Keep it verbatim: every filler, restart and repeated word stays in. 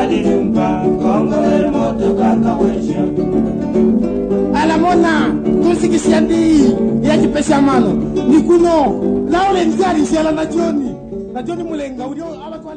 Alimpa Kongo el moto kakawesha Alamona tusikisiandi ya kipesa mano nikuno laole nzari sela na Johnny na Johnny Mulenga ulio abatwa